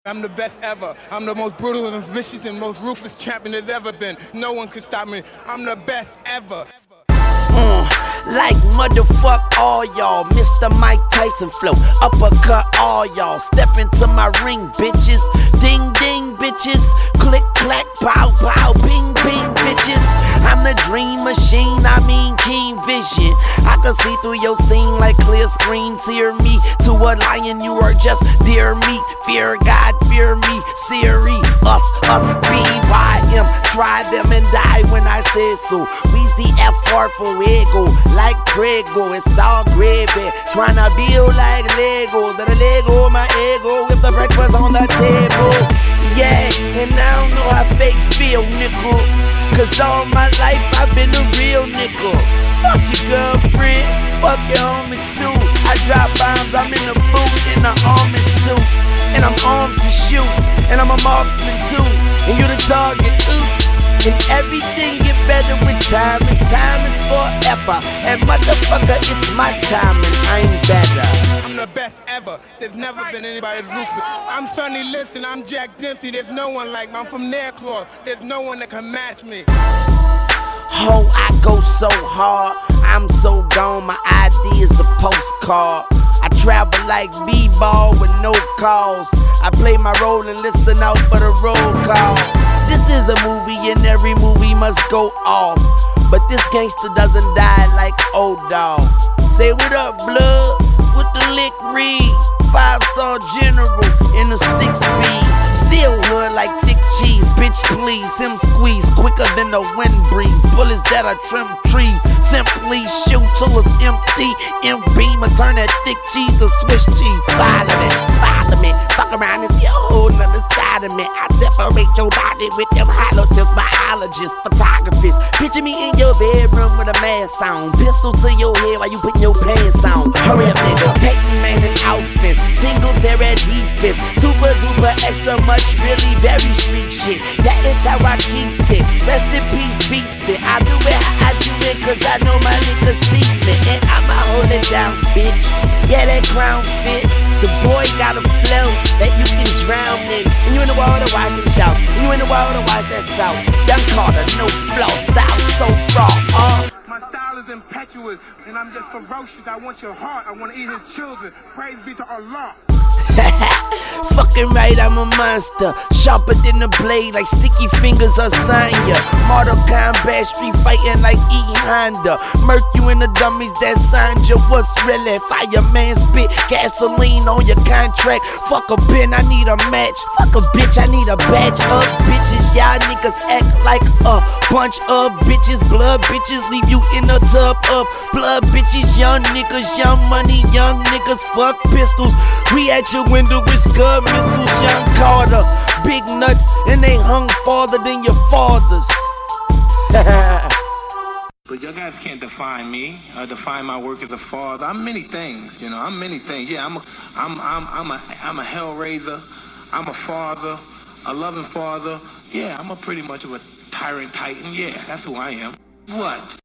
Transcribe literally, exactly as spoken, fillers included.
I'm the best ever. I'm the most brutal and vicious and most ruthless champion there's ever been. No one can stop me. I'm the best ever. Mm, like motherfuck all y'all, Mister Mike Tyson flow, uppercut all y'all. Step into my ring, bitches. Ding ding, bitches. Click clack, pow pow, ping ping, bitches. I'm the dream machine, I mean keen vision. I can see through your scene like clear screens. Hear me, to a lion you are just dear me. Fear God, fear me, Siri, us, us, B Y M. Try them and die when I say so. Weezy F R for ego, like Prego. It's all gravy, tryna build like Lego. That a Lego, my ego, with the breakfast on the table. Yeah, and I don't know how fake feel, nickel. Cause all my life I've been a real nickel. Fuck your girlfriend, fuck your homie too. I drop bombs, I'm in the booth in the army suit. And I'm armed to shoot, and I'm a marksman too. And you the target, oops. And everything get better with time, and time is forever. And motherfucker, it's my time, and I'm better. I'm the best ever. There's never been anybody as ruthless. I'm Sonny Liston, I'm Jack Dempsey. There's no one like me. I'm from Nairclaw. There's no one that can match me. Oh, I go so hard, I'm so gone, my I D is a postcard. I travel like B-ball with no calls. I play my role and listen out for the roll call. This is a movie and every movie must go off. But this gangster doesn't die like old dog. Say what up, blood, with the lick read. Five-star general in a six speed. Still hood like thick cheese, bitch please. Him squeeze quicker than the wind breeze. Bullets that are trim trees. Simply shoot till it's empty. M beam and turn that thick cheese to Swiss cheese. Follow me, follow me. Fuck around and see a whole nother side of me. I separate your body with them hollow tips. Biologists, photographers. Picture me in your bedroom with a mask on. Pistol to your head while you putting your pants on. Hurry up, nigga. Peyton Manning outfits. Single terror defense. Super duper extra much, really very street shit. That is how I keep it. Rest in peace, beeps it. I do it how I do it, cause I know my niggas see me. And I'ma hold it down, bitch. Yeah, that crown fit. The boy got a flow that you can drown in. And you in the water, watch them shout. And you in the water, watch that south. Young Carter, no flaw, style so raw, uh. My style is impetuous, and I'm just ferocious. I want your heart, I want to eat his children. Praise be to Allah. Fucking right, I'm a monster. Sharper than the blade, like sticky fingers or Sanya. Mortal Kombat, street fighting like E Honda. Murk you in the dummies, that Sanja. What's really? Fireman spit gasoline on your contract. Fuck a bin, I need a match. Fuck a bitch, I need a batch of bitches. Y'all niggas act like a bunch of bitches. Blood bitches leave you in a tub of blood bitches. Young niggas, young money, young niggas. Fuck pistols. We at your window with scud missiles, young Carter. Big nuts, and they hung farther than your fathers. But you guys can't define me, or define my work as a father. I'm many things, you know. I'm many things. Yeah, I'm a, I'm, I'm, I'm a, I'm a hellraiser. I'm a father, a loving father. Yeah, I'm a pretty much of a tyrant titan. Yeah, that's who I am. What?